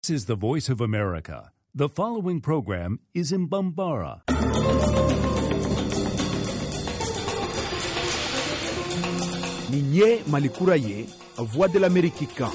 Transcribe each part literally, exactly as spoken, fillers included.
This is the Voice of America. The following program is in Bambara. Ninye Malikura ye, Voix de l'Amérique kan.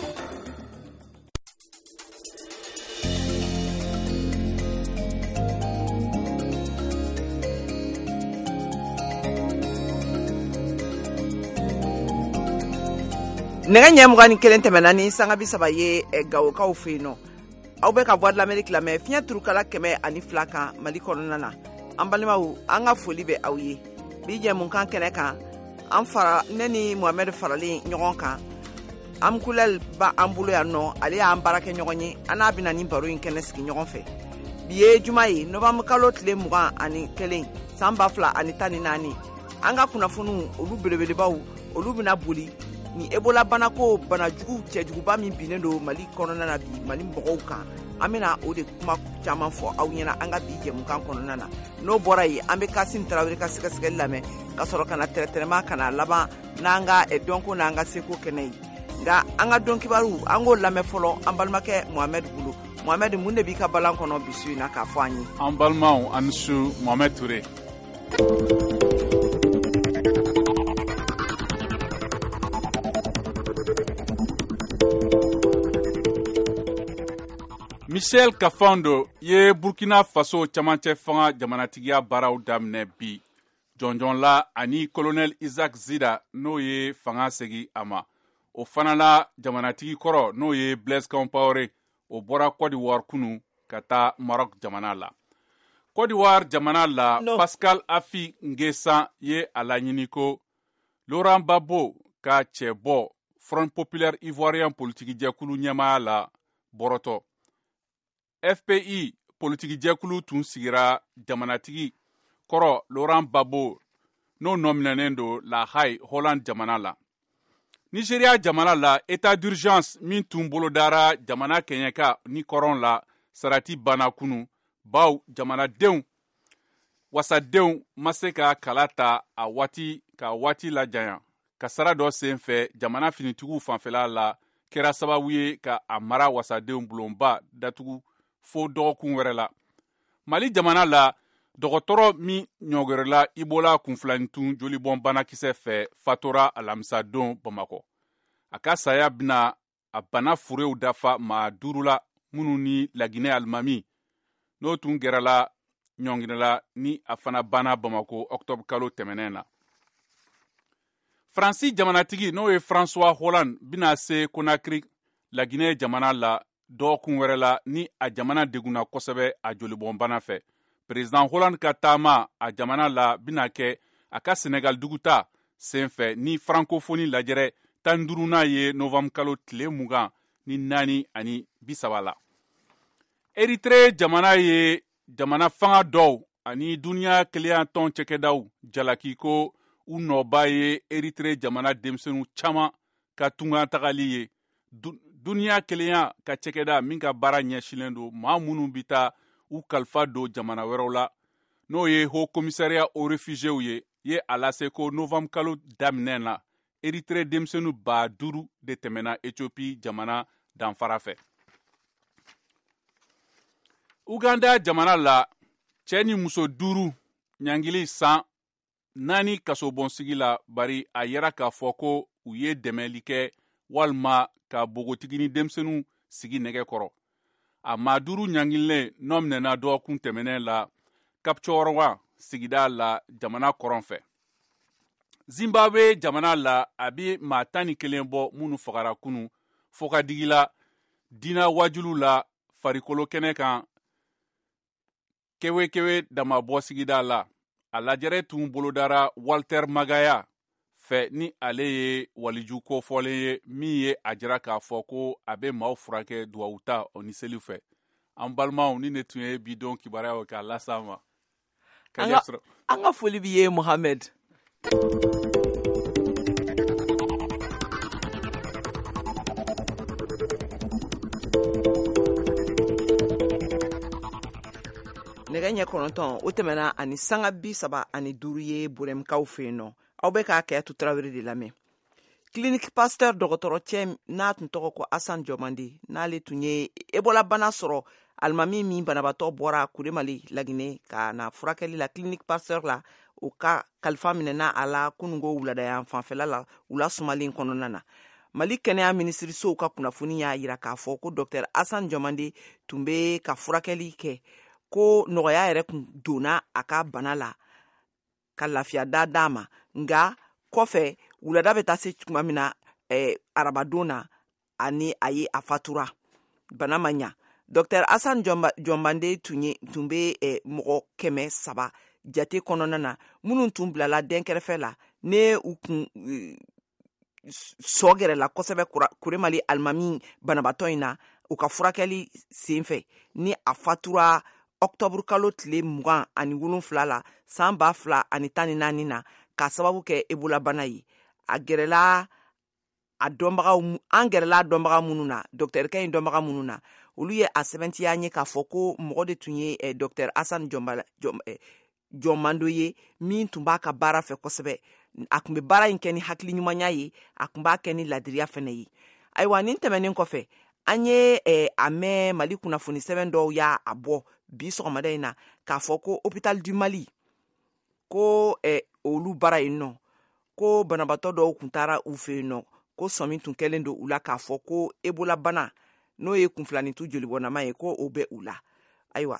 Nega nyamugani kelen temenani sanga bisaba ye gawo kaw fino aw be ka Voix de l'Amérique la me finya turukala keme ani flaka mali konona na ambalimaw anga foli be aw ye bi je mun kan kene kan an fara neni Mohamed farali nyogon kan am kulal ba ambulo ya no ale ya ambarake nyogonye ana binani baro in kene ski nyogon fe biye jumayi novembre kalo tle mugan ani kelen samba fla ani tani nani anga kuna funu olu belebele baw olu bina buli ni ebola bana ko bana jugu cɛjugu ba min binnen do mali kɔnɔna na bi mali mɔgɔw kan an bena o de kuma caman fɔ aw ɲɛna an ka bi jɛmukan kɔnɔna na n'o bɔra ye an be Kasim Tarawele ka sɛgɛsɛgɛli lamɛn ka sɔrɔ kana tɛrɛtɛrɛma kana laban n'an ka dɔnko n'an ka seko kɛnɛ ye nka an ka dɔn kibaru an k'o lamɛn fɔlɔ an balimakɛ Mohamed bolo. Mohamed, mun de b'i ka balan kɔnɔ bi su in na k'a fɔ an ye? An balimaw ani su, Mohamed Touré. Michel Kafando ye Burkina Faso camancɛ fanga jamanatigiya baaraw daminɛ bi jɔnjɔn la ani colonel Isaac Zida n'o ye fanga segi a ma. O fana la jamanatigi kɔrɔ n'o ye Blaise Compaoré o bɔra Côte d'Ivoire kunu ka taa Maroc jamana la. Côte d'Ivoire jamana la no. Pascal Afi Nguessan ye a laɲini ko Laurent Gbagbo ka cɛ bɔ Front Populaire Ivoirien politiki jɛkulu ɲɛmaya la bɔrɔtɔ. F P I politiki jɛkulu tun sigira jamanatigi kɔrɔ Laurent Gbagbo n'o nɔminɛnen do La Haye Hollande jamana la. Nigeria jamana la état d'urgence min tun bolodara jamana kɛɲɛka ni kɔrɔn la sarati bana kunu baw jamanadenw wasadenw ma se ka kala ta a waati ka waati la janya ka sara dɔ senfɛ jamana finitigiw fanfɛla la kɛra sababu ye ka a mara wasadenw bulonba datugu fo dɔgɔkun wɛrɛ la. Mali jamana la dɔgɔtɔrɔ min ɲɔgɔrɛla Ibola kunfilantun jolibɔn banakisɛ fɛ fatora alamisa don Bamakɔ. A ka saya bina a bana furew dafa maa duuru la minnu ni Laginɛ Alimami n'o tun gɛrɛla ɲɔngirɛla ni a fana bana Bamakɔ octobre kalo tɛmɛnɛn na. Faransi jamanatigi n'o ye François Hollande bina se Conakry Laginɛ jamana la dɔgɔkun wɛrɛ la ni a jamana deguna kosɛbɛ a jolibɔn bana fɛ. Président Hollande ka taama a jamana la bina kɛ a ka Senegal duguta senfɛ ni francophonie lajɛrɛ tan duruna ye novembre kalo tile mugan ni naani ani bisaba la. Eritre jamana ye jamana fanga dɔw ani duniya keleya tɔn cɛkɛdaw jalaki ko u nɔba ye Eritre jamana denmisɛnninw caman ka tunga tagali ye. Du duniya keleya ka cɛkɛda min ka baara ɲɛsilen do maa minnu bi taa u kalifa do jamana wɛrɛw la n'o ye Haut Commissariat aux Réfugiés ye ye a lase ko novembre kalo daminɛ na Eritre denmisɛnninw ba duuru de tɛmɛna Ethiopie jamana danfara fɛ. Uganda jamana la cɛ ni muso duuru ɲangili san naani kasobɔnsigi la bari a yɛrɛ k'a fɔ ko u ye dɛmɛli kɛ walima ka bogotigi ni denmisɛnninw sigi nɛgɛ kɔrɔ. A maa duuru ɲangilen nɔminɛna dɔgɔkun tɛmɛnɛn la Kapcɔrɔwa sigida la jamana kɔrɔn fɛ. Zimbabwe jamana la a bɛ maa tan ni kelen bɔ minnu fagara kunu fo ka digi la diina wajulu la farikolo kɛnɛ kan kewekewe damabɔ sigida la. A lajɛrɛ tun bolodara Walter Magaya fɛ ni ale ye waliju kofɔlen ye min ye a jira k'a fɔ ko a bɛ maaw furakɛ duwawuta o ni seli fɛ. An balimaw ni ne tun ye bi don kibaruya k'a lasa ma. An ka foli b'i ye Mohamed. Nɛgɛ ɲɛ kɔnɔntɔn o tɛmɛna ani sanga bi saba ani duuru ye Buremkaw fɛ yen nɔ. Aw bɛ k'a kɛ tu Tarawele de lamɛn. clinique pasteur dɔgɔtɔrɔ cɛ n'a tun tɔgɔ ko Asan Jomande n'ale tun ye Ebola bana sɔrɔ alimami min banabatɔ bɔra Kuremali Laginɛ ka na furakɛli la clinique pasteur la o ka kalifa minɛna a la kunungo wuladayan fanfɛla la wula sumalen kɔnɔna na. Mali kɛnɛya minisirisow ka kunnafoni y'a yira k'a fɔ ko docteur Asan Jomande tun bɛ ka furakɛli kɛ ko nɔgɔya yɛrɛ kun donna a ka bana la ka lafiya da d'a ma nga kɔfɛ wulada bɛ taa se tuma min na eh, arabadon na ani a ye a fatura bana ma ɲa. docteur Asan Jomande tun ye tun bɛ eh, mɔgɔ kɛmɛ saba jate kɔnɔna na minnu tun bilala dɛnkɛrɛfɛ la ne u kun eh, sɔgɛrɛ la kosɛbɛ Kuremali alimami banabatɔ in na u ka furakɛli senfɛ ni a fatura octobre kalo tile mugan ani wolonfila la san ba fila ani tan ni naani na ka sababu kɛ Ebola bana ye. A gɛrɛla a dɔnbagaw an gɛrɛla dɔnbaga minnu na docteur kɛ in dɔnbaga minnu na olu ye a sɛbɛntiya ye k'a fɔ ko mɔgɔ de tun ye eh, docteur Asan Jomande Jom, eh, Jomando ye min tun b'a ka baara fɛ kosɛbɛ. A tun bɛ baara in kɛ ni hakili ɲumanya ye, a tun b'a kɛ ni ladiriya fɛnɛ ye. Ayiwa nin tɛmɛnen kɔfɛ an ye eh, a mɛn Mali kunnafoni sɛbɛn dɔw y'a a bɔ bi sɔgɔmada in na k'a fɔ ko hôpital du Mali ko eh, olu bara yen nɔ ko banabatɔ dɔw kun taara u fɛ yen nɔ ko sɔmi tun kɛlen don u la k'a fɔ ko Ebola bana n'o ye kunfilanintu jolibɔnama ye ko o bɛ u la. Ayiwa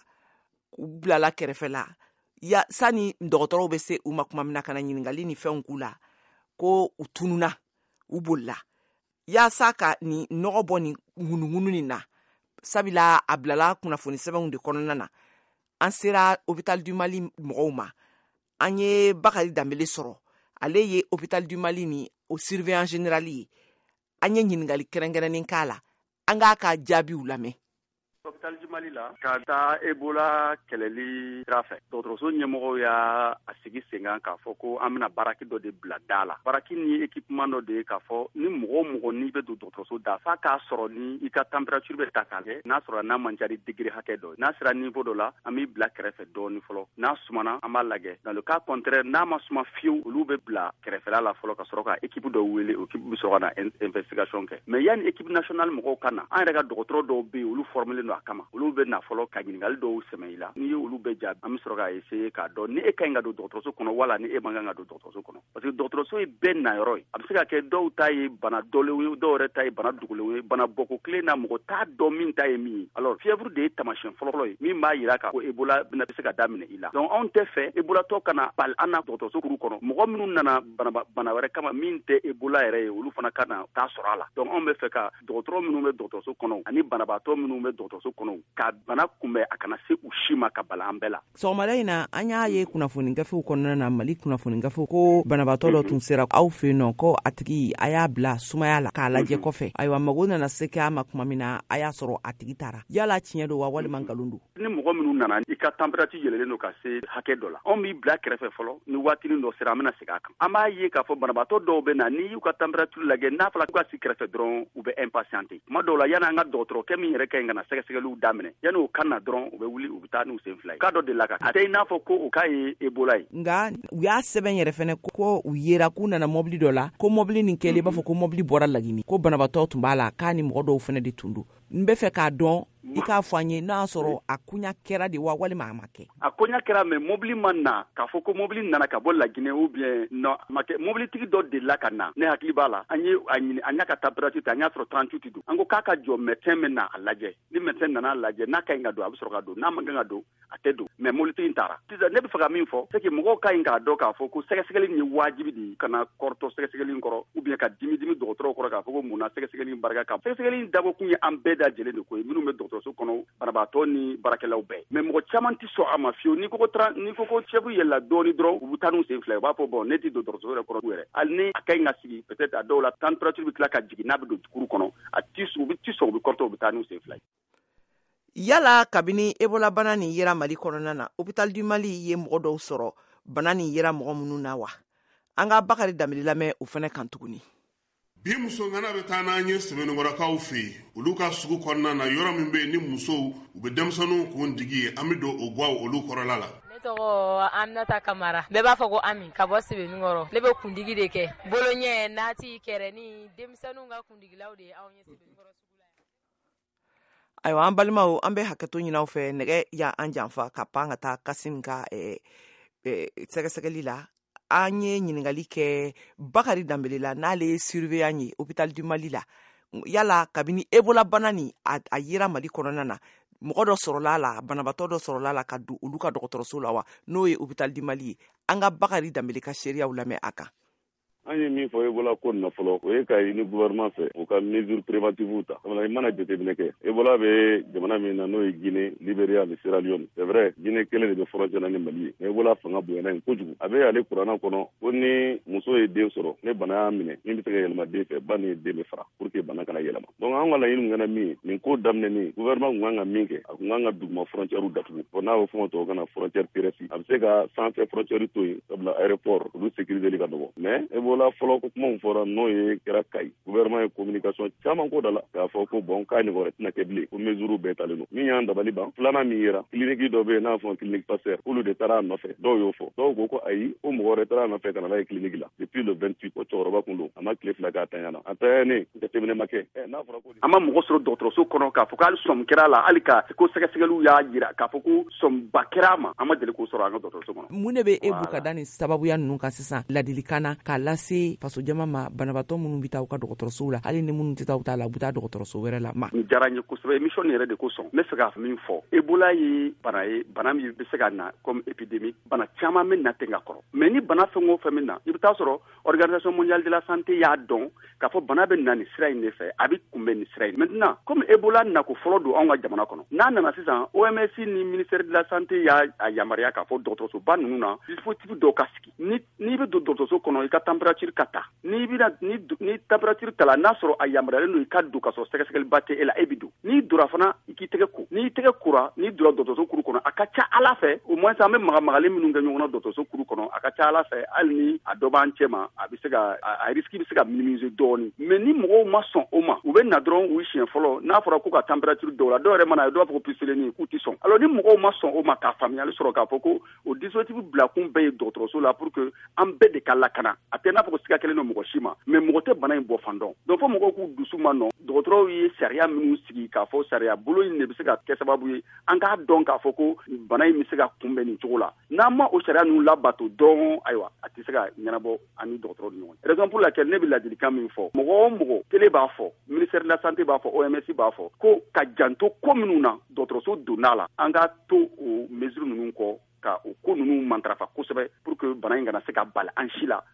u bilala kɛrɛfɛ la ya sani dɔgɔtɔrɔw bɛ se u ma kuma min na ka na ɲininkali ni fɛnw k'u la ko u tununa u bolila yaasa ka ni nɔgɔ bɔ ni ŋunuŋunu nin na sabila a bilala kunnafoni sɛbɛnw de kɔnɔna na. An sera hôpital du Mali mɔgɔw ma an ye Bakari Dambele sɔrɔ ale ye hôpital du Mali ni o surveillant général ye an ye ɲininkali kɛrɛnkɛrɛnnen k'a la an k'a ka jaabiw lamɛn. hôpital du Mali la ka taa Ebola kɛlɛli sira fɛ dɔgɔtɔrɔso ɲɛmɔgɔw y'a a sigi sen kan k'a fɔ ko an bɛna baraki dɔ de bila da la. Baraki ni équipement dɔ de ye k'a fɔ ni mɔgɔ o mɔgɔ n'i bɛ don dɔgɔtɔrɔso da f'a k'a sɔrɔ ni i ka température bɛ ta k'a kɛ n'a sɔrɔ n'a man ca ni degré hakɛ dɔ ye. N'a sera niveau dɔ la an b'i bila kɛrɛfɛ dɔɔni fɔlɔ n'a sumana an b'a lajɛ. Dans le cas contraire n'a ma suma fiyewu olu bɛ bila kɛrɛfɛla la fɔlɔ ka sɔrɔ ka équipe dɔ wele o équipe bɛ sɔrɔ ka na investigation kɛ. Mais yanni équipe nationale mɔgɔw ka na an yɛrɛ ka dɔgɔtɔrɔ dɔw bɛ yen olu formelen don a kama olu bɛ na fɔlɔ ka ɲininkali dɔw sɛmɛ i la n'i ye olu bɛɛ jaabi an bɛ sɔrɔ k'a essayer k'a dɔn ni e ka ɲi ka don dɔgɔtɔrɔso kɔnɔ wala ni e man kan ka don dɔgɔtɔrɔso kɔnɔ parce que dɔgɔtɔrɔso ye bɛɛ nayɔrɔ ye a bɛ se ka kɛ dɔw ta ye bana dɔlenw ye dɔw yɛrɛ ta ye bana dogolenw ye bana bɔko kelen na mɔgɔ t'a dɔn min ta ye min ye alors fièvre de ye taamasiyɛn fɔlɔ ye min b'a yira k'a fɔ Ebola bɛna se ka daminɛ i la donc anw tɛ fɛ Ebola tɔ kana bali an na dɔgɔtɔrɔso kuru kɔnɔ mɔgɔ minnu nana bana wɛrɛ kama min tɛ Ebola yɛrɛ ye olu fana ka na t'a sɔrɔ a la donc anw bɛ fɛ ka dɔgɔtɔrɔ minnu bɛ dɔgɔtɔrɔso kɔnɔ ani banabaatɔ minnu bɛ dɔgɔtɔrɔso kɔnɔ ka bana kunbɛn a kana se u si ma ka bala an bɛɛ la. Sɔgɔmada in na an y'a ye kunnafoni gafew kɔnɔna na Mali kunnafoni gafew ko banabaatɔ dɔ tun sera aw fɛ yen nɔ ko a tigi a y'a bila sumaya la k'a lajɛ kɔfɛ ayiwa mago nana se k'a ma kuma min na a y'a sɔrɔ a tigi taara yala tiɲɛ don wa walima nkalon don. Ni mɔgɔ minnu nana i ka température yɛlɛlen don ka se hakɛ dɔ la anw b'i bila kɛrɛfɛ fɔlɔ ni waatinin dɔ sera an bɛna segin a kan an b'a ye k'a fɔ banabaatɔ dɔw bɛ na n'i y'u ka température lajɛ n'a fɔra k'u ka si kɛrɛfɛ dɔrɔn u bɛ impatienter tuma dɔw la yanni an ka dɔgɔtɔrɔkɛ min yɛrɛ ka ɲi ka na sɛgɛsɛgɛliw daminɛ yanni o ka na dɔrɔn u bɛ wuli u bɛ taa n'u sen fila ye k'a dɔ de la ka a tɛ i n'a fɔ ko o k'a ye Ebola ye. Nga u y'a sɛbɛn yɛrɛ fɛnɛ ko u yera k'u nana mobili dɔ la ko mobili nin kɛlen b'a fɔ ko mobili bɔra Lagini ko banabaatɔ tun b'a la k'a ni mɔgɔ dɔw fɛnɛ de tun don n bɛ fɛ k'a dɔn i k'a fɔ an ye n'a sɔrɔ a kunya kɛra de wa walima a ma kɛ. A koɲa kɛra mais mobili ma na k'a fɔ ko mobili nana ka bɔ Laginɛ ou bien non ma kɛ mobilitigi dɔ delila ka na ne hakili b'a la an ye a ɲini an y'a ka température ta an y'a sɔrɔ trente-huit don an ko k'a ka jɔ médecin bɛ na a lajɛ ni médecin nana a lajɛ n'a ka ɲi ka don a bɛ sɔrɔ ka don n'a man kan ka don a tɛ don mais mobilitigi in taara sisan ne bɛ fɛ ka min fɔ c'est que mɔgɔw ka ɲi k'a dɔn k'a fɔ ko sɛgɛsɛgɛli nin ye wajibi de ye ka na kɔrɔtɔ sɛgɛsɛgɛli in kɔrɔ ou bien ka dimi dimi dɔgɔtɔrɔw kɔrɔ k'a fɔ ko mun na sɛgɛsɛgɛli in barika ka sɛgɛsɛgɛli in dabɔ kun ye an bɛɛ da lajɛlen de ko ye minnu bɛ dɔgɔtɔrɔso kɔnɔ banabaatɔ ni baarakɛlaw bɛɛ mais mɔgɔ caman tɛ sɔn a ma fiyewu ni ko ko ni ko ko chef yɛlɛla dɔɔni dɔrɔn u bɛ taa n'u sen fila u b'a fɔ bon ne tɛ dɔgɔtɔrɔso yɛrɛ kɔrɔ yɛrɛ hali ni a ka ɲi ka sigi peut-être a dɔw la température bɛ tila ka jigin n'a bɛ don jukuru kɔnɔ a ti u bɛ ti sɔn u bɛ kɔrɔtɔ u bɛ taa n'u sen fila ye. Yala kabini Ebola bana nin yera Mali kɔnɔna na hôpital du Mali ye mɔgɔ dɔw sɔrɔ bana nin yera mɔgɔ minnu na wa an ka Bakari Dambele lamɛn o fana kan tuguni. bi muso ngana be taa na nye sɛbɛnni ngɔrɔkaw fɛ olu ka sugu kɔnɔna na yɔrɔ min bɛ ni musow u bɛ denmisɛnninw kun digi an bɛ don o gwaw olu kɔrɔla la. Ne tɔgɔ Aminata Kamara bɛɛ b'a fɔ ko Ami ka bɔ Sɛbɛnnikɔrɔ ne bɛ kundigi de kɛ bolo ɲɛ naati kɛrɛ ni denmisɛnninw ka kundigilaw de ye anw ye Sɛbɛnnikɔrɔ sugu la. Ayiwa an balimaw an bɛ hakɛto ɲini aw fɛ nɛgɛ ya an janfa ka pan ka taa Kasim ka eh, eh, sɛgɛsɛgɛli la. An ye ɲininkali kɛ Bakari Dambele la n'ale ye surveillant ye hôpital du Mali la yala kabini Ebola bana ni a, a yera Mali kɔnɔna na mɔgɔ dɔ sɔrɔla la banabatɔ dɔ sɔrɔla la ka don olu ka dɔgɔtɔrɔso la wa n'o ye hôpital du Mali ye an ka Bakari Dambele ka sariyaw lamɛn a kan. An ye min fɔ Ebola ko na fɔlɔ o ye ka ɲini gouvernement fɛ u ka mesure préventive ta sabula i mana jateminɛ kɛ Ebola bɛ jamana min na n'o ye Guinée, Libéria ni Sierra Leone c'est vrai Guinée kelen de bɛ frontière ni Mali ye mais Ebola fanga bonyana yen kojugu a bɛ ale kuranna kɔnɔ ko ni muso ye den sɔrɔ ne bana y'a minɛ min bɛ se ka yɛlɛma den fɛ ba ni den bɛ fara pour que bana kana yɛlɛma donc an ka laɲini kɛra min ye nin ko daminɛni gouvernement kun kan ka min kɛ a kun kan ka duguma frontière datugu fɔ n'a y'o fɔ o tɔgɔ kana frontière terrestre a bɛ se ka sanfɛ frontière to yen sabula aéroport olu sécuriser ka dɔgɔ mais Ebola fɔlɔ ko kuma fɔra n'o ye kɛra Kayi gouvernement ye communication caman ko da la k'a fɔ ko bon k'a ɲɔgɔn wɛrɛ tɛna kɛ bilen ko mesure bɛɛ talen don min y'an dabali ban filanan min yera clinique dɔ bɛ yen n'a fɔ clinique Pasteur olu de taara a nɔfɛ dɔw y'o fɔ dɔw ko ko ayi ko mɔgɔ wɛrɛ taara a nɔfɛ ka na n'a ye clinique la depuis le vingt-huit o cɛkɔrɔba kun don a ma tile fila k'a tanyana a tanyane jateminɛ ma kɛ n'a fɔra ko an ma mɔgɔ sɔrɔ dɔgɔtɔrɔso kɔnɔ k'a fɔ k'ale sɔmi kɛra la hali ka ko sɛgɛsɛgɛliw y'a jira k'a fɔ ko sɔmiba kɛra a ma an ma deli k'o sɔrɔ an ka dɔgɔtɔrɔso kɔnɔ. Mun de bɛ e bolo ka da nin sababuya ninnu kan sisan ladilikan na k'a lase faso jama ma banabatɔ minnu bɛ taa u ka dɔgɔtɔrɔsow la hali ni minnu tɛ taa u t'a la u bɛ taa dɔgɔtɔrɔso wɛrɛ la ma. Nin diyara n ye kosɛbɛ émission nin yɛrɛ de ko sɔn ne fɛ ka min fɔ Ebola ye bana ye bana min bɛ se ka na comme épidémie bana caman bɛ na ten ka kɔrɔ mais ni bana fɛn o fɛn min na i bɛ taa sɔrɔ organisation mondiale de la santé y'a dɔn k'a fɔ bana bɛ na nin sira in de fɛ a bɛ kunbɛn nin sira in maintenant comme Ebola nako fɔlɔ don anw ka jamana kɔnɔ n'a nana sisan O M S ni ministère de la santé y'a a yamaruya k'a fɔ dɔgɔtɔrɔsoba ninnu na dispositif dɔw ka sigi ni n'i bɛ don dɔgɔtɔrɔso kɔnɔ i ka température ka ta n'i bɛna ni ni température ta la n'a sɔrɔ a yamaruyalen don i ka don ka sɔrɔ sɛgɛsɛgɛliba tɛ e la e bɛ don n'i donna fana i k'i tɛgɛ ko n'i tɛgɛ kora n'i donna dɔgɔtɔrɔso kuru kɔnɔ a ka ca Ala fɛ au moins an bɛ magamagalen minnu kɛ ɲɔgɔn na dɔgɔtɔrɔso kuru kɔnɔ a ka ca Ala fɛ hali ni a dɔ b'an cɛ ma a bɛ se ka a risque bɛ se ka minimiser dɔɔni mais ni mɔgɔw ma sɔn o ma u bɛ na dɔrɔn u siɲɛ fɔlɔ n'a fɔra k'u ka température dɔw la dɔw yɛrɛ mana ye dɔw b'a fɔ ko pikiselenni k'u tɛ sɔn alors ni mɔgɔw ma sɔn o ma k'a faamuyali sɔrɔ k'a fɔ ko o dispositif bila kun bɛɛ ye dɔgɔtɔrɔso la pour que an bɛɛ de ka lakana a tɛ n'a fɔ ko siga kelen don mɔgɔ si ma mais mɔgɔ tɛ bana in bɔ fan dɔn donc fɔ mɔgɔw k'u dusu ma nɔ dɔgɔtɔrɔw ye sariya minnu sigi k'a fɔ sariya bolo in de bɛ se ka kɛ sababu ye an k'a dɔn k'a fɔ ko bana in bɛ se ka kunbɛn nin cogo la n'an ma o sariya ninnu labato dɔrɔn ayiwa a tɛ se ka ɲɛnabɔ ani dɔgɔtɔrɔ ni ɲɔgɔn cɛ raison pour laquelle ne bɛ ladilikan min fɔ mɔgɔ o mɔgɔ télé b'a fɔ ministère de la santé b'a fɔ O M S b'a fɔ ko ka janto ko minnu na dɔgɔtɔrɔso donna la an k'a to o mesure ninnu kɔ ka o ko ninnu matarafa kosɛbɛ pour que bana in kana se ka bali an si la.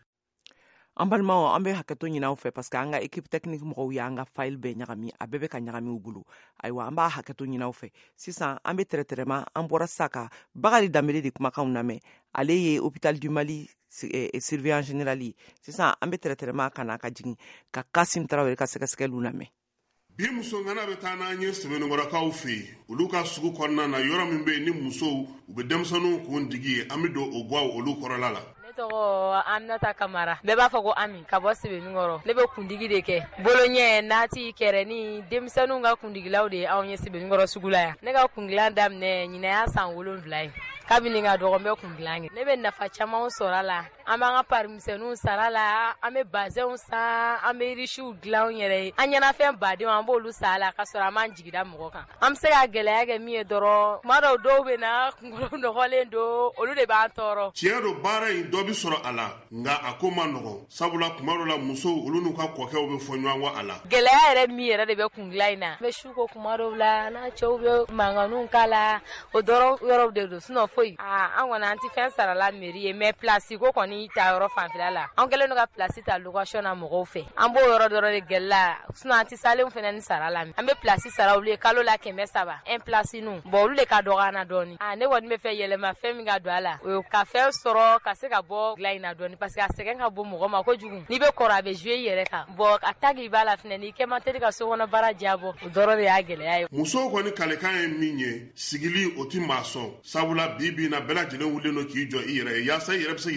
An balimaw an bɛ hakɛto ɲini aw fɛ parce que an ka équipe technique mɔgɔw y'an ka file bɛɛ ɲagami a bɛɛ bɛ ka ɲagami u bolo ayiwa an b'a hakɛto ɲini aw fɛ sisan an bɛ traitement an bɔra sa ka Bakari Dambele de kumakanw lamɛn ale ye hôpital du Mali surveillant général ye sisan an bɛ traitement ka na ka jigin ka Kasim Tarawele ka sɛgɛsɛgɛliw lamɛn. bi muso ngana bɛ taa n'an ye sɛbɛnnikɔrɔkaw fɛ yen olu ka sugu kɔnɔna na yɔrɔ min bɛ yen ni musow u bɛ denmisɛnninw kun digi ye an bɛ don o gwaw olu kɔrɔla la. Ne tɔgɔ Aminata Kamara bɛɛ b'a fɔ ko Ami ka bɔ Sɛbɛnnikɔrɔ ne bɛ kundigi de kɛ bolo ɲɛ naati kɛrɛ ni denmisɛnninw ka kundigilaw de ye anw ye Sɛbɛnnikɔrɔ sugu la yan ne ka kundilan daminɛ ɲinɛ y'a san wolonwula ye kabini ka dɔgɔ n bɛ kundilan kɛ ne bɛ nafa camanw sɔrɔ a la an b'an ka parimisɛnninw sara la an bɛ bazɛnw san an bɛ risiw dilan an yɛrɛ ye an ɲɛnafɛn badenw an b'olu san a la ka sɔrɔ an m'an jigida mɔgɔ kan an bɛ se ka gɛlɛya kɛ min ye dɔrɔn tuma dɔw dɔw bɛ na kunkolo nɔgɔlen don olu de b'an tɔɔrɔ. tiɲɛ don baara in dɔ bɛ sɔrɔ a la nka a ko ma nɔgɔn sabula tuma dɔw la musow olu n'u ka kɔkɛw bɛ fɔ ɲɔgɔn kɔ a la. gɛlɛya yɛrɛ min yɛrɛ de bɛ kundilan in na n bɛ su ko tuma dɔw la n'a cɛw bɛ mankanninw k'a la o dɔrɔn yɔrɔw de don sinon foyi an kɔni an tɛ fɛn sara la mairie ye mais place ko kɔni ta yɔrɔ fanfɛla la an kɛlen don ka place ta location na mɔgɔw fɛ an b'o yɔrɔ dɔrɔn de gɛlɛya sinon an tɛ salen fɛnɛ ni sara la an bɛ place sara olu ye kalo la kɛmɛ saba un place nu bon olu de ka dɔgɔ an na dɔɔni ah ne kɔni bɛ fɛ yɛlɛma fɛn min ka don a la o ye ka fɛn sɔrɔ ka se ka bɔ dilan in na dɔɔni parce que a sɛgɛn ka bon mɔgɔ ma kojugu n'i bɛ kɔrɔ a bɛ jouer i yɛrɛ kan bon a ta k'i b'a la fɛnɛ n'i kɛ man teli ka sokɔnɔ baara jabɔ o dɔrɔn de y'a gɛlɛya ye. musow kɔni kalekan ye min ye sigili o ti maa sɔn sabula bi bi na bɛɛ lajɛlen wulilen don k'i jɔ i yɛrɛ ye yaasa i yɛrɛ bɛ se k'i ka musaka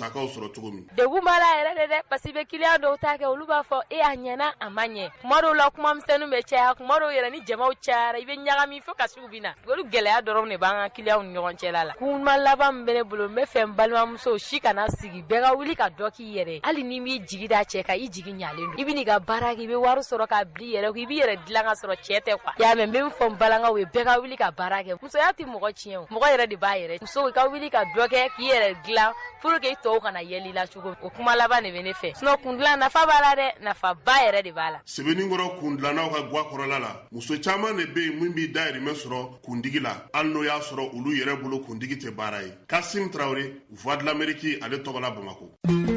musakaw sɔrɔ cogo min. Degun b'a la yɛrɛ de dɛ parce que client dɔw t'a kɛ olu b'a fɔ e a ɲɛna a ma ɲɛ. Kuma dɔw la kuma misɛnninw bɛ caya, kuma dɔw yɛrɛ ni jamaw cayara i bɛ ɲagami fo ka sugu bi na. Olu gɛlɛya dɔrɔn de b'an ka clientw ni ɲɔgɔn cɛla la. Kuma laban min bɛ ne bolo n bɛ fɛ n balimamuso si kana sigi bɛɛ ka wuli ka dɔ k'i yɛrɛ. Hali ni m'i jigi da cɛ kan i jigi ɲalen don. I bɛ n'i ka baara kɛ i bɛ wari sɔrɔ ka bila i yɛrɛ kun i b'i yɛrɛ dilan ka sɔrɔ cɛ tɛ quoi. Y'a mɛn n bɛ min fɔ n balankaw ye bɛɛ ka wuli ka baara kɛ. Musoya tɛ mɔgɔ tiɲɛ o. Mɔgɔ yɛrɛ de b'a yɛrɛ. Muso i ka wuli ka dɔ kɛ k'i yɛrɛ dilan pour que i tɔw kana yɛlɛ i la cogo. O kuma laban de bɛ ne fɛ. Sinon kun dilan nafa b'a la dɛ, nafa ba yɛrɛ de b'a la. Sɛbɛnnikɔrɔ kun dilannaw ka guwa kɔrɔla la muso caman de bɛ yen min b'i dahirimɛ sɔrɔ kundigi la hali n'o y'a sɔrɔ olu yɛrɛ bolo kundigi tɛ baara ye. Kasim Traoré, Voix de l'Amérique, ale tɔgɔ la Bamako.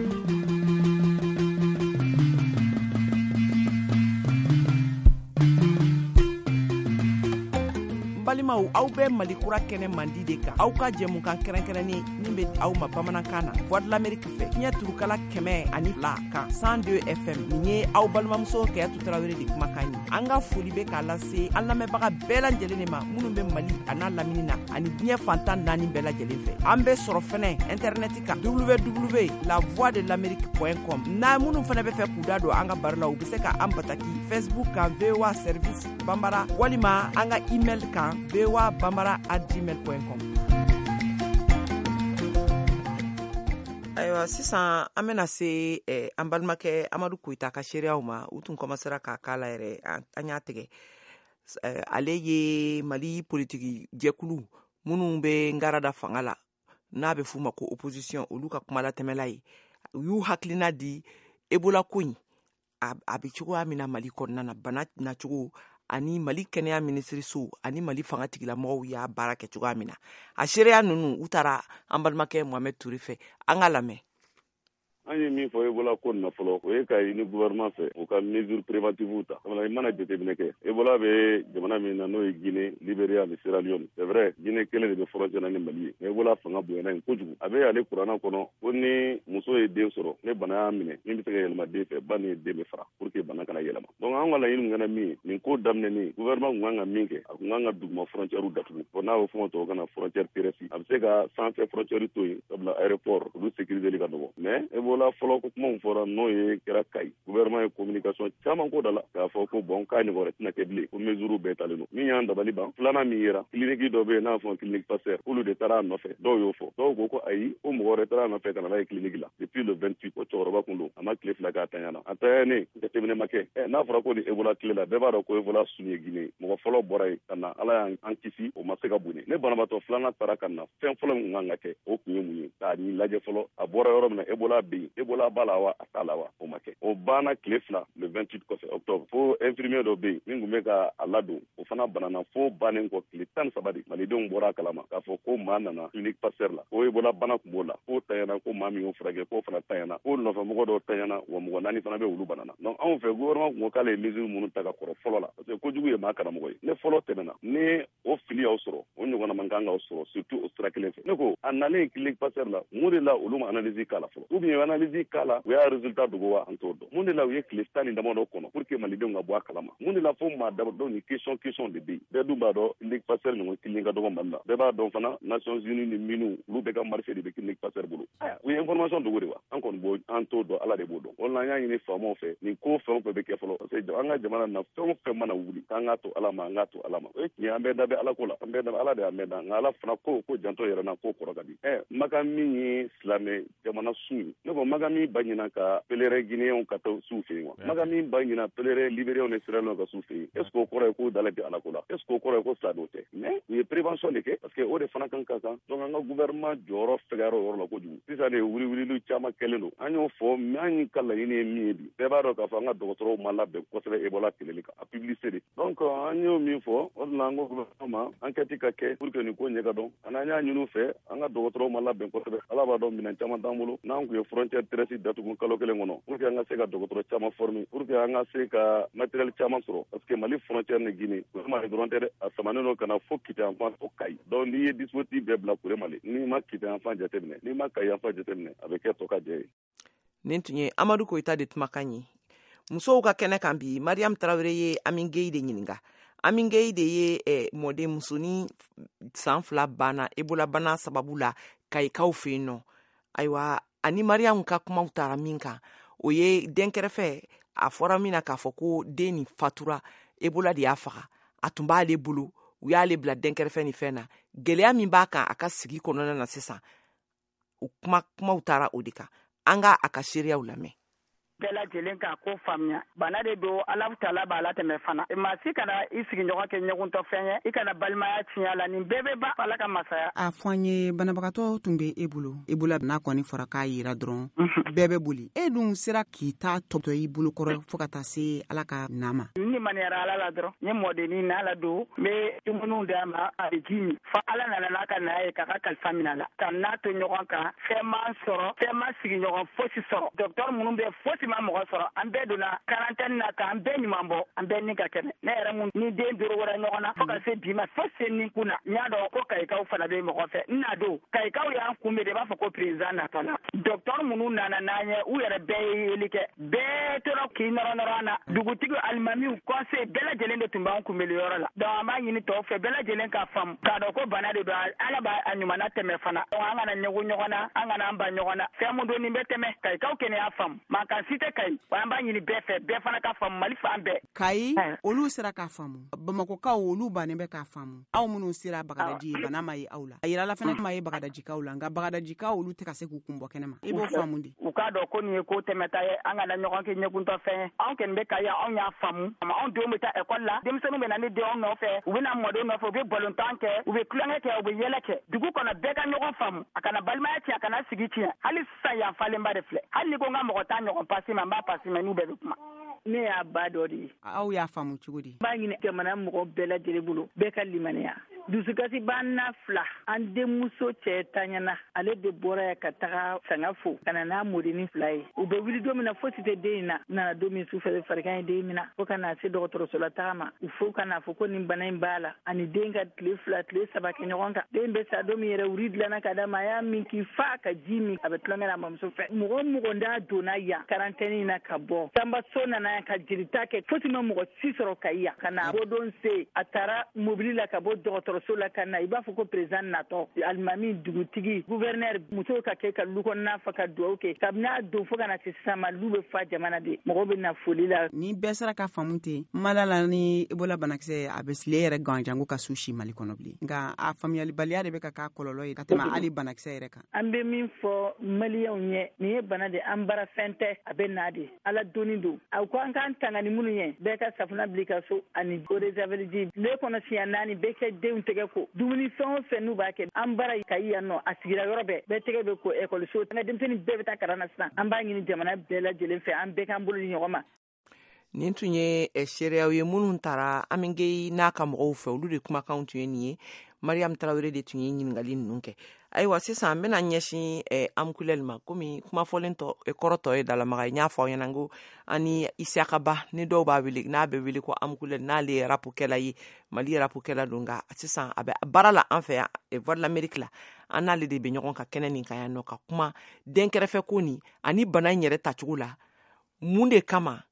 balimaw aw bɛ Mali kura kɛnɛ mandi de kan. Aw ka jɛmukan kɛrɛnkɛrɛnnen min bɛ aw ma bamanankan na Voix de l'Amérique fɛ fiɲɛ turukala kɛmɛ ani fila kan cent deux F M. Nin ye aw balimamuso Kɛyatu Tarawele de kumakan ye. An ka foli bɛ k'a lase an lamɛnbaga bɛɛ lajɛlen de ma minnu bɛ Mali a n'a lamini na ani diɲɛ fantan naani bɛɛ lajɛlen fɛ. An bɛ sɔrɔ fɛnɛ internet kan w w w point la voix de l'amérique point com. Na minnu fɛnɛ bɛ fɛ k'u da don an ka baro la u bɛ se ka an bataki Facebook kan V O A service Bambara walima an ka email kan v o a bambara at gmail point com. Ayiwa sisan an bɛna se eh, an balimakɛ Amadu Koyita ka seereyaw ma u tun kɔmasera k'a k'a la yɛrɛ an y'a tigɛ eh, ale ye Mali politiki jɛkulu minnu bɛ ngarada fanga la n'a bɛ f'u ma ko opposition olu ka kuma latɛmɛla ye u y'u hakilina di Ebola ko in a, a bɛ cogoya min na Mali kɔnɔna na bana nacogo ani Mali kɛnɛya minisiriso ani Mali fanga tigilamɔgɔw y'a baara kɛ cogoya min na a seereya ninnu u taara an balimakɛ Mohamed Ture fɛ an ka lamɛn. An ye min fɔ Ebola ko na fɔlɔ o ye ka ɲini gouvernement fɛ u ka mesure préventive ta sabula i mana jateminɛ kɛ Ebola bɛ jamana min na n'o ye Guinée, Libéria ni Sierra Leone c'est vrai Guinée kelen de bɛ frontière ni Mali ye mais Ebola fanga bonyana yen kojugu a bɛ ale kuranna kɔnɔ ko ni muso ye den sɔrɔ ne bana y'a minɛ min bɛ se ka yɛlɛma den fɛ ba ni den bɛ fara pour que bana kana yɛlɛma donc an ka laɲini kɛra min ye nin ko daminɛni gouvernement kun kan ka min kɛ a kun kan ka duguma frontière datugu bon n'a y'o fɔ tɔgɔ kana frontière terrestre a bɛ se ka sanfɛ frontière to yen sabula aéroport olu sécuriser ka nɔgɔ mais Ebola fɔlɔ ko kuma fɔra n'o ye kɛra Kayi gouvernement ye communication caman ko da la k'a fɔ ko bon k'a ɲɔgɔn wɛrɛ tɛna kɛ bilen ko mesure bɛɛ talen don min y'an dabali ban filanan min yera clinique dɔ bɛ yen n'a fɔ clinique Pasteur olu de taara a nɔfɛ dɔw y'o fɔ dɔw ko ko ayi ko mɔgɔ wɛrɛ taara a nɔfɛ ka na n'a ye clinique la depuis le vingt-huit ko cɛkɔrɔba kun don a ma tile fila k'a tanyana a tanyanen jateminɛ ma kɛ ɛ n'a fɔra ko ni Ebola tile la bɛɛ b'a dɔn ko Ebola sun ye Guinée mɔgɔ fɔlɔ bɔra yen ka na ala y'an kisi o ma se ka bonya ne banabaatɔ filanan taara ka na fɛn fɔlɔ min kan ka kɛ o kun ye mun ye k'a ni lajɛ fɔlɔ a bɔra yɔrɔ min na Ebola bɛ yen Ebola b'a la wa a t'a la wa o ma kɛ o banna tile fila le vingt-huit kɔfɛ octobre fo infirmier dɔ bɛ yen min tun bɛ ka a ladon o fana banana fo bannen kɔ tile tan ni saba de malidenw bɔra a kalama k'a fɔ ko maa nana clinique Pasteur la ko Ebola bana tun b'o la ko tanyana ko maa min y'o furakɛ k'o fana tanyana ko nɔfɛmɔgɔ dɔw tanyana wa mɔgɔ naani fana bɛ olu banana donc anw fɛ gouvernement kun ko k'ale ye mesure minnu ta ka kɔrɔ fɔlɔ la parce que kojugu ye maa karamɔgɔ ye ne fɔlɔ tɛmɛna ni o fili y'aw sɔrɔ o ɲɔgɔnna man kan k'aw sɔrɔ surtout o sira kelen fɛ ne ko a nalen clinique Pasteur la mun de la olu ma analyse k'a la fɔlɔ ou bien analyse k'a la u y'a résultat dogo wa an t'o dɔn mun de la u ye tile tan ni damadɔ kɔnɔ pour que malidenw ka bɔ a kalama mun de la fo maa damadɔ ni question question de bɛ yen bɛɛ dun b'a dɔn clinique Pasteur nin clinique ka dɔgɔ Mali la bɛɛ b'a dɔn fana Nations Unies ni minnu olu bɛɛ ka marché de bɛ clinique Pasteur bolo u ye information dogo de wa an kɔni b'o an t'o dɔn ala de b'o dɔn o la an y'a ɲini faamaw fɛ nin ko fɛn o fɛn bɛ kɛ fɔlɔ parce que an ka jamana na fɛn o fɛn mana wuli k'an k'a to ala ma an k'a to ala ma o ye tiɲɛ an bɛɛ da bɛ ala ko la an bɛɛ da ala de y'an bɛɛ da nka ala fana ko ko janto yɛrɛ na ko kɔrɔ ka di ɛ Makan min ye silamɛ jamana sun ye ne ko Makan min ba ɲina ka pèlerin guinéen ka taa s'u fɛ yen wa Makan min ba ɲina pèlerin libérien ni Sierra Leone ka s'u fɛ yen est ce que o kɔrɔ ye ko dala bi ala ko la est ce que o kɔrɔ ye ko silamɛw tɛ mais u ye prévention de kɛ parce que o de fana kan ka kan donc an ka gouvernement jɔyɔrɔ fɛgɛyara o yɔrɔ la kojugu sisan de wuli wuliliw caman kɛlen don an y'o fɔ mais an ka laɲini ye min ye bi bɛɛ b'a dɔn k'a fɔ an ka dɔgɔtɔrɔw ma labɛn kosɛbɛ Ebola kɛlɛli kan a publicité de donc an y'o min fɔ o de la an ko gouvernement ma enquête ka kɛ pour que nin ko ɲɛ ka dɔn an an y'a ɲini u fɛ an ka dɔgɔtɔrɔw ma labɛn kosɛbɛ ala b'a dɔn minɛn caman t'an bolo n'an kun ye frontière terrestre datugu kalo kelen kɔnɔ pour que an ka se ka dɔgɔtɔrɔ caman former pour que an ka se ka matériel caman sɔrɔ parce que Mali frontière ni Guinée Kuremale dɔrɔn tɛ dɛ a samanen don ka na fo Kite yanfan fo Kayi donc n'i ye dispositif bɛɛ bila Kuremale n'i ma Kite yanfan jateminɛ n'i ma Kayi yanfan jateminɛ a bɛ kɛ tɔ ka jɛ ye. Nin tun ye Amadu Koyita de kumakan ye musow ka kɛnɛ kan bi Mariam Tarawele ye Amin Gueye de ɲininka Amin Gueye de ye eh, mɔden musonin san fila banna Ebola bana sababu la Kayikaw fɛ yen nɔ ayiwa ani Mariam ka kumaw tara min kan o ye denkɛrɛfɛ a fɔra min na k'a fɔ ko den ni fatura Ebola de y'a faga a tun b'ale bolo u y'ale bila denkɛrɛfɛ ni fɛn na gɛlɛya min b'a kan a ka sigi kɔnɔna na sisan o kuma kumaw tara o de kan an ka a ka seereyaw lamɛn bɛɛ lajɛlen k'a ko faamuya bana de don ala taala b'a la tɛmɛ fana maa si kana i sigiɲɔgɔn kɛ ɲɛkuntɔ fɛn ye i kana balimaya tiɲɛ la nin bɛɛ bɛ ba ala ka masaya a fɔ an ye banabagatɔ tun bɛ e bolo e bolo n'a kɔni fɔra k'a yira dɔrɔn bɛɛ bɛ boli e dun sera k'i ta tɔtɔ i bolo kɔrɔ fo ka taa se ala ka na ma ni maniyara ala la dɔrɔn n ye mɔdenni na ala don n bɛ dumuniw d'a ma a bɛ ji min fo ala nana n'a ka na ye k'a ka kalifa minɛ la ka n'a to ɲɔgɔn kan fɛn ma sɔrɔ fɛn ma sigiɲɔgɔn fosi sɔrɔ dɔgɔtɔrɔ minnu bɛ fosi ma mɔgɔ sɔrɔ an bɛɛ donna karantɛni na k'an bɛɛ ɲuman bɔ an bɛɛ ni ka kɛnɛ ne yɛrɛ mun ni den duuru wɛrɛ ɲɔgɔn na fo ka se bi ma fo se ni kun na n y'a dɔn ko kayikaw fana bɛ mɔgɔ fɛ n na don kayikaw y'an kunbɛn de b'a fɔ ko président natɔ la dɔgɔtɔrɔ minnu nana n'an ye u yɛrɛ bɛɛ ye yeli kɛ bɛɛ tora k'i nɔrɔ nɔrɔ an na dugutigi alimamiw conseil bɛɛ lajɛlen de tun b'an kunbɛnli yɔrɔ la donc an b'a ɲini tɔw fɛ bɛɛ lajɛlen k'a faamu k'a dɔn ko bana de don ala b'a a ɲumana tɛmɛ fana donc an kana ɲɛgu ɲɔgɔn na an kana an ba ɲɔgɔn na fɛn mun don nin bɛ tɛmɛ kayikaw kɛnɛ y'a faamu maa kan si tɛ kayi wa an b'a ɲini bɛɛ fɛ bɛɛ fana ka faamu mali fan bɛɛ kayi olu sera k'a faamu bamakɔkaw olu bannen bɛ k'a faamu aw minnu sera bagadaji ye bana ma ye aw la a yirala fana ma ye bagadajikaw la nka bagadajikaw olu tɛ ka se k'u kun bɔ kɛnɛ ma i b'o faamu de u k'a dɔn ko nin ye ko tɛmɛta ye an kana ɲɔgɔn kɛ ɲɛkuntɔ fɛn ye anw kɔni bɛ kayi anw y'a faamu anw denw bɛ taa ekɔli la denmisɛnninw bɛ na ni denw nɔfɛ u bɛ na mɔdenw nɔfɛ u bɛ balontan kɛ u bɛ tulonkɛ kɛ u bɛ yɛlɛ kɛ dugu kɔnɔ bɛɛ ka ɲɔgɔn faamu a kana balimaya tiɲɛ a kana sigi tiɲɛ hali sisan yafalenba de filɛ hali ni ko n ka mɔgɔ t'a ɲɔgɔn pasi ma n b'a pasi mɛ n'u bɛɛ bɛ kuma ne y'a ba dɔ de ye aw y'a faamu cogo di b'a ɲini jamana mɔgɔ bɛɛ lajɛlen bolo bɛɛ ka limaniya dusukasi b'an na fila an denmuso cɛ tanyana ale de bɔra ya ka taga sanga fo ka na n'a mɔdenni fila ye u bɛ wuli don min na fosi tɛ den in na nana don min sufɛ farigan ye den min na fo ka na se dɔgɔtɔrɔsola taga ma u fo ka na fɔ ko nin bana in b'a la ani den ka tile fila tile saba kɛ ɲɔgɔn kan den bɛ sa don min yɛrɛ wuri dilanna ka d'a ma a y'a min k'i fa ka ji min a bɛ tulonkɛ na a mamuso fɛ mɔgɔ mɔgɔ n'a donna yan karantɛni na ka bɔ sanbaso nana yan ka jelita kɛ fosi ma mɔgɔ si sɔrɔ ka yan ka na bɔ don se a taara mobili la ka bɔ dɔgɔtɔrɔso la ka na i b'a fɔ ko président natɔ alimami dugutigi gouverneur musow ka kɛ ka lu kɔnɔna fa ka dugawu kɛ kabini a don fo ka na se sisan ma lu bɛ fa jamana de mɔgɔw bɛ na foli la ni bɛɛ sera ka faamu ten mala la ni ebola banakisɛ a bɛ sile yɛrɛ ganjanko ka su si mali kɔnɔ bilen nka a faamuyalibaliya de bɛ ka k'a kɔlɔlɔ ye ka tɛmɛ hali banakisɛ yɛrɛ kan an bɛ min fɔ maliyɛnw ɲɛ nin ye bana de an bara fɛn tɛ a bɛ na de ala doni don a ko an k'an tanga ni minnu ye bɛɛ ka safunɛ bili ka so ani eau de javel ji tile kɔnɔ siɲɛ naani bɛɛ kɛ denw tɛgɛ ko dumuni fɛn o fɛn n'u b'a kɛ an bara ka yi yan nɔ a sigira yɔrɔ bɛɛ bɛɛ tɛgɛ bɛ ko ekɔliso an ka denmisɛnnin bɛɛ bɛ taa kalan na sisan an b'a ɲini jamana bɛɛ lajɛlen fɛ an bɛɛ k'an bolo di ɲɔgɔn ma nin tun ye seereyaw ye minnu taara Amingey n'a ka mɔgɔw fɛ olu de kumakanw tun ye nin ye Mariam Tarawele de tun ye ɲininkali ninnu kɛ ayiwa sisan an bɛna ɲɛsin Amukulɛli ma komi kumafɔlen tɔ kɔrɔtɔ ye dalamaga n y'a fɔ aw ɲɛna n ko ani Isiaka Ba ni dɔw b'a wele n'a bɛ wele ko Amukulɛli n'ale ye rapukɛla ye Mali rapukɛla don nka sisan a bɛ baara la an fɛ yan Voix de l'Amérique la an n'ale de bɛ ɲɔgɔn ka kɛnɛ nin kan yan nɔ ka kuma denkɛrɛfɛ ko nin ani bana in yɛrɛ tacogo la mun de kama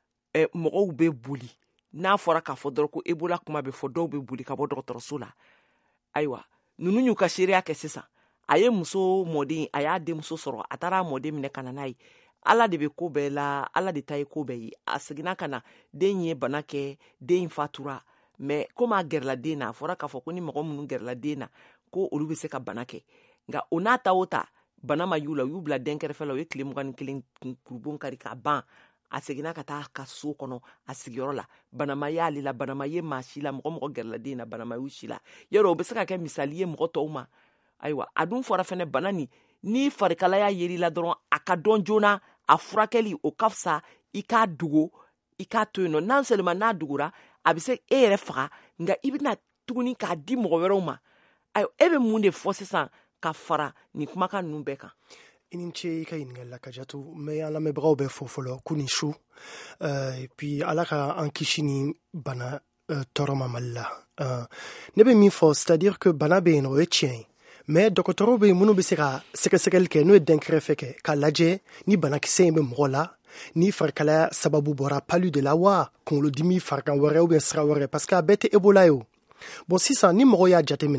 mɔgɔw bɛ boli n'a fɔra k'a fɔ dɔrɔn ko ebola kuma bɛ fɔ dɔw bɛ boli ka bɔ dɔgɔtɔrɔso la ayiwa ninnu y'u ka seereya kɛ sisan a ye muso mɔden a y'a denmuso sɔrɔ a taara a mɔden minɛ ka na n'a ye ala de bɛ ko bɛɛ la ala de ta ye ko bɛɛ ye a seginna ka na den ye bana kɛ den in fatura mɛ komi a gɛrɛla den na a fɔra k'a fɔ ko ni mɔgɔ minnu gɛrɛla den na ko olu bɛ se ka bana kɛ nka o n'a ta o ta bana ma y'u la u y'u bila den kɛrɛfɛ la u ye tile mugan ni kelen kurubon kari k'a ban a seginna ka taa ka so kɔnɔ a sigiyɔrɔ la banama y'ale la banama ye maa si la mɔgɔ mɔgɔ gɛrɛla den na banama y'u si la yɔrɔ o bɛ se ka kɛ misali ye mɔgɔ tɔw ma ayiwa a dun fɔra fɛnɛ bana ni ni farikalaya yer'i la dɔrɔn a ka dɔn joona a furakɛli o ka fisa i k'a dogo i k'a to yen nɔ n'an selima n'a dugura a bɛ se e yɛrɛ faga nka i bɛna tuguni k'a di mɔgɔ wɛrɛw ma ayiwa e bɛ mun de fɔ sisan ka fara nin kumakan ninnu bɛɛ kan i ni ce i ka ɲininkali la Kajatu n bɛ an lamɛnbagaw bɛɛ fo fɔlɔ ku ni su et puis ala ka an kisi ni bana tɔɔrɔ ma Mali la ne bɛ min fɔ c'est à dire que bana bɛ yen nɔ o ye tiɲɛ ye mais dɔgɔtɔrɔw bɛ yen minnu bɛ se ka sɛgɛsɛgɛli kɛ n'o ye dɛnkɛrɛfɛ kɛ k'a lajɛ ni banakisɛ in bɛ mɔgɔ la ni farikalaya sababu bɔra palu de la wa kunkolodimi farikan wɛrɛ ou bien sira wɛrɛ parce que a bɛɛ tɛ ebola ye o bon sisan ni mɔgɔw y'a jateminɛ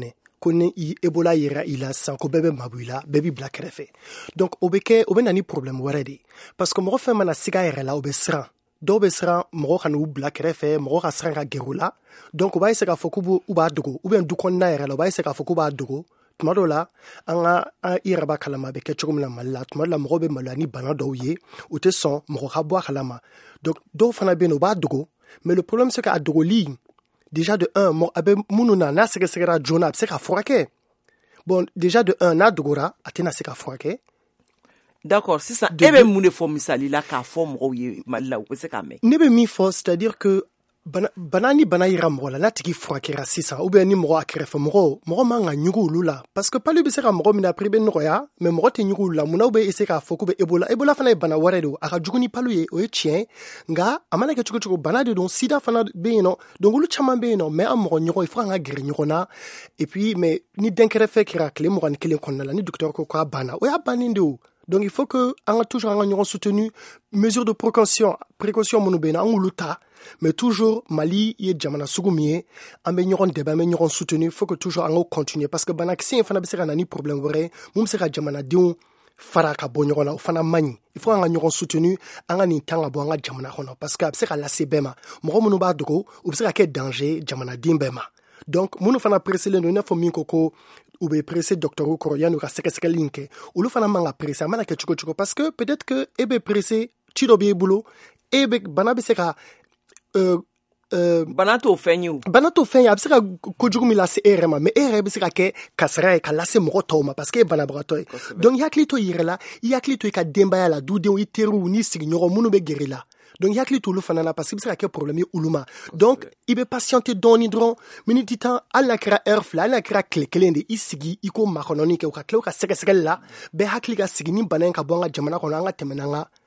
ko ni i Ebola yera ila san ko bebe mabuila bebe bila kɛrɛfɛ donc o bɛ kɛ o bɛ na ni problème wɛrɛ de parce que mɔgɔ fɛn mana siga yɛrɛ la o bɛ siran dɔw bɛ siran mɔgɔ ka n'u bila kɛrɛfɛ mɔgɔ ka siran ka gɛrɛ u la donc u b'a essayer k'a fɔ k'u b'a dogo ou bien du kɔnɔna yɛrɛ la u b'a essayer k'a fɔ k'u b'a dogo tuma dɔw la an ka an i yɛrɛ b'a kalama a bɛ kɛ cogo min na Mali la tuma dɔw la mɔgɔw bɛ maloya ni bana dɔw ye u tɛ sɔn mɔgɔ ka bɔ a kalama donc dɔw fana bɛ yen u b'a dogo mais le problème c'est k'a dogoli déjà de un mɔgɔ a bɛ minnu na n'a sɛgɛsɛgɛra joona a bɛ se ka furakɛ bon déjà de un n'a dogora a tɛna se ka furakɛ. D'accord sisan e bɛ mun de fɔ misali la k'a fɔ mɔgɔw ye Mali la u bɛ se k'a mɛn. Ne bɛ min fɔ c'est-à-dire que bana, bana ni bana yira mɔgɔ la n'a tigi furakɛra sisan ou bien ni mɔgɔ a kɛrɛfɛ mɔgɔ mɔgɔ man ka ɲugu olu la parce que palu bɛ se ka mɔgɔ min après bɛ nɔgɔya mais mɔgɔ tɛ ɲugu olu la munna u bɛ essayer k'a fɔ k'u bɛ Ebola Ebola fana ye bana wɛrɛ de a ka jugu ni palu ye o ye tiɲɛ nka a mana kɛ cogo cogo bana de don sida fana bɛ yen nɔ donc olu caman bɛ yen nɔ mais an mɔgɔ ɲɔgɔn il faut an ka gɛrɛ ɲɔgɔn na et puis mais ni dɛnkɛrɛfɛ kɛra tile mugan ni kelen kɔnɔna la ni docteur ko k'a banna o y'a bannen de o. Donc il faut que on a toujours un ɲɔgɔn soutenu mesure de précaution précaution minnu bɛ yen an k'olu ta mais toujours Mali ye jamana sugu min ye an bɛ ɲɔgɔn dɛmɛ an bɛ ɲɔgɔn soutenu il faut que toujours an k'o continuer parce que banakisɛ in fana bɛ se ka na ni problème wɛrɛ mun bɛ se ka jamanadenw fara ka bɔ ɲɔgɔn na o fana man ɲi il faut an ka ɲɔgɔn soutenu an ka nin tan ka bɔ an ka jamana kɔnɔ parce que a bɛ se ka lase bɛɛ ma mɔgɔ minnu b'a dogo u bɛ se ka kɛ danger jamanaden bɛɛ ma donc minnu fana presselen don i n'a fɔ min ko ko u bɛ pressé docteur kɔrɔ yanni u ka sɛgɛsɛgɛli in kɛ olu fana man ka pressé a mana kɛ cogo cogo parce que peut-être que e bɛ pressé ci dɔ b'e bolo e bɛ bana bɛ se ka euh, euh, bana t'o fɛn ye o bana t'o fɛn ye a bɛ se ka kojugu min lase e yɛrɛ ma mais e yɛrɛ bɛ se ka kɛ kasara ye ka lase mɔgɔ tɔw ma parce que e ye banabagatɔ ye donc i hakili to i yɛrɛ la i hakili to i ka denbaya la dudenw i teriw n'i sigiɲɔgɔn minnu bɛ gɛrɛ i la donc i hakili to olu fana na parce que i bɛ se ka kɛ problème ye olu ma donc i bɛ patienter dɔɔni dɔrɔn miniti tan hali n'a kɛra heure fila hali n'a kɛra tile kelen de i sigi i ko makɔnɔni kɛ u ka tila u ka sɛgɛsɛgɛli la bɛɛ hakili ka sigi ni bana in ka bɔ an ka jamana kɔnɔ an ka tɛmɛ n'an ka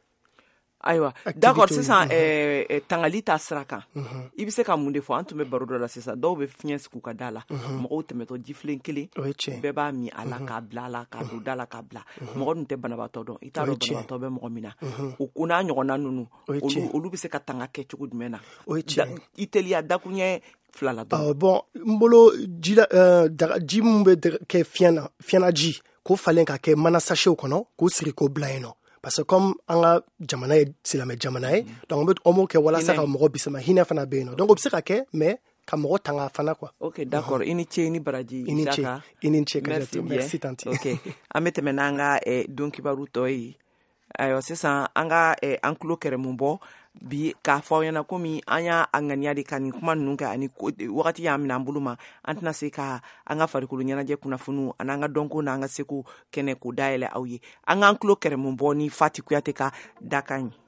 ayiwa d'accord sisan eh, eh, tangali ta sira kan i bɛ se ka mun de fɔ an tun bɛ baro dɔ la sisan dɔw bɛ fiɲɛ sigi u ka da la mɔgɔw tɛmɛtɔ jifilen kelen bɛɛ b'a min a la k'a bila a la k'a don da la k'a bila mɔgɔ dun tɛ banabaatɔ dɔn i t'a dɔn banabaatɔ bɛ mɔgɔ min na o ko n'a ɲɔgɔnna ninnu olu olu bɛ se ka tanga kɛ cogo jumɛn na i teliya dakuɲɛ fila la dɔrɔn. bon n bolo ji la ji min bɛ kɛ fiɲɛ na fiɲɛ na ji k'o falen ka kɛ mana sachet kɔnɔ k'o siri k'o bila yen nɔ. Parce que comme an ka jamana ye silamɛ jamana ye donc on bɛ on b'o kɛ walasa ka mɔgɔ bisama hinɛ fana bɛ yen nɔ donc o bɛ se ka kɛ mais ka mɔgɔ tanga fana quoi. ok d'accord i ni ce i ni baraji i ni ce i ni ce merci merci tanti. ok an bɛ tɛmɛ n'an ka don kibaru tɔ ye ayiwa sisan an ka an tulo kɛrɛ mun bɔ bi k'a fɔ aw ɲɛna komi an y'a ŋaniya de ka nin kuma ninnu kɛ ani wagati y'an minɛ an bolo ma an tɛna se ka an ka farikolo ɲɛnajɛ kunnafoniw an'an ka dɔnko n'an ka seko kɛnɛ k'o dayɛlɛ aw ye an k'an tulo kɛrɛ mun bɔ ni Fati Kuyate ka dakan ye.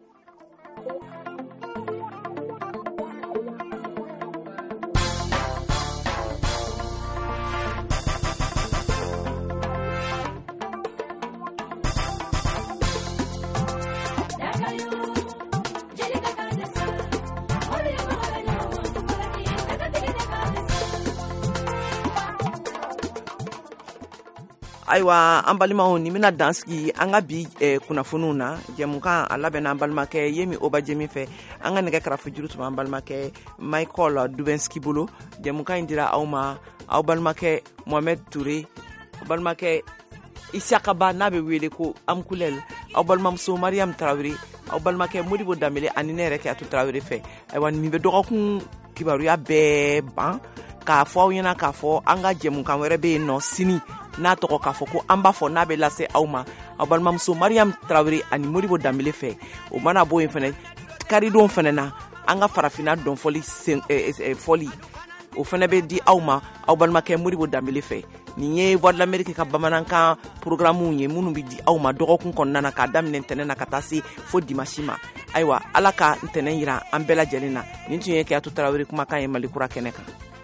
ayiwa an balimaw ni bɛna dan sigi an ka bi eh, kunnafoniw na jɛmukan a labɛnna an balimakɛ Yemi Obajemi fɛ an ka nɛgɛ karafe juru tun b'an balimakɛ Michael Dubenski bolo jɛmukan in dira aw ma aw balimakɛ Mohamed Touré aw balimakɛ Isiaka Ba n'a bɛ wele ko Amkulel aw balimamuso Mariam Traoré aw balimakɛ Modibo Dambele ani ne yɛrɛ Kiyatu Traoré fɛ ayiwa nin bɛ dɔgɔkun kibaruya bɛɛ ban k'a fɔ aw ɲɛna k'a fɔ an ka jɛmukan wɛrɛ bɛ yen nɔ sini n'a tɔgɔ k'a fɔ ko an b'a fɔ n'a bɛ lase aw ma aw balimamuso Mariam Traoré ani Modibo Dambele fɛ o mana bɔ yen fɛnɛ karidon fɛnɛ na an ka farafina dɔnfɔli eh, eh, fɔli o fɛnɛ bɛ di aw ma aw balimakɛ Modibo Dambele fɛ nin ye Voix de l'Amérique ka bamanankan programmew ye minnu bɛ di aw ma dɔgɔkun kɔnɔna na k'a daminɛ ntɛnɛn na ka taa se fo dimanche ma ayiwa ala ka ntɛnɛn yira an bɛɛ lajɛlen na nin tun ye Kiyatu Traoré kumakan ye Mali kura kɛnɛ kan.